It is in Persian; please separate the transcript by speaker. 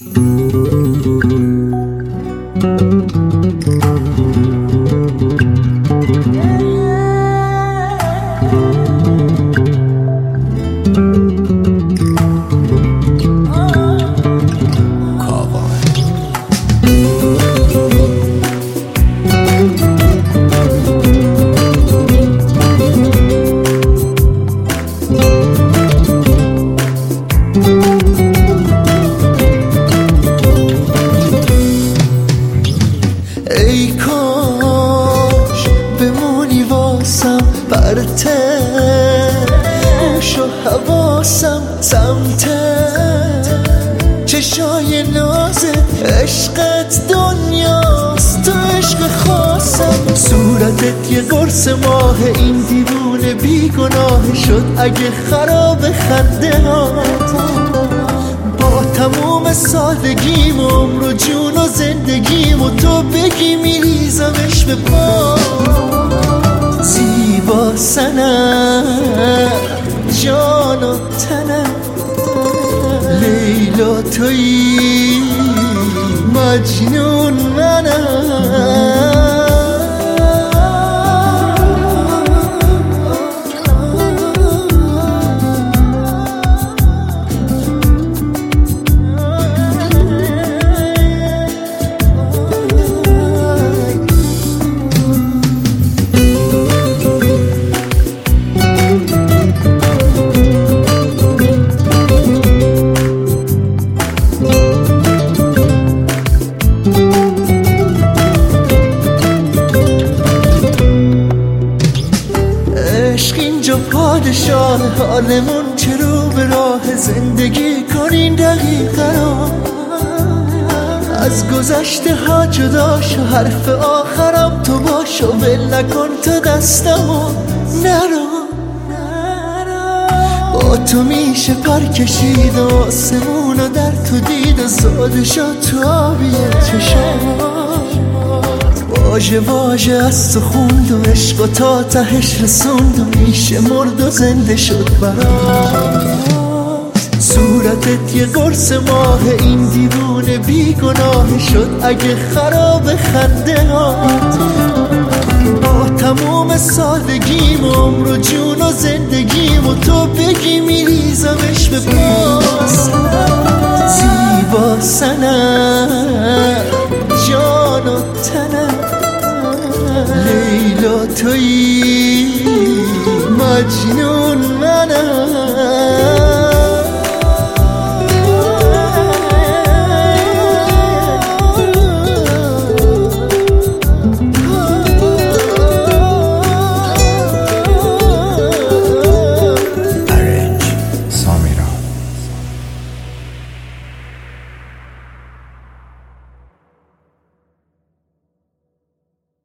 Speaker 1: ای کاش بمونی واسم برته، گوش و حواسم سمته، چشای نازت عشقت دنیاست، تو عشق خاصم. صورتت یه قرص ماه، این دیوونه بیگناه شد اگه خراب خنده هات. با تموم سادگیم و عمر و جون و زندگیم و تو بگی میریزمش به پا. زیبا سنم جان و تنم، لیلا تویی مجنون منم. عشق اینجا پادشاه حالمون، چرا به راه زندگی کنین دقیقه را. از گذشته ها جدا شو، حرف آخرم تو باش و ول نکن تا دستمو نرو. با تو میشه پر کشید و آسمون و در تو دید و ساده شد تو آبی چشم. واژه واژه از تو خوند و عشق و تا تهش رسوند و میشه مرد و زنده شد برات. صورتت یه قرص ماه، این دیوونه بیگناه شد اگه خراب خنده هات. با تموم سادگیم و عمر و جون و زندگیم و تو بگی میریزمش به پاس. زیبا سنم جان و تنم، لیلا تویی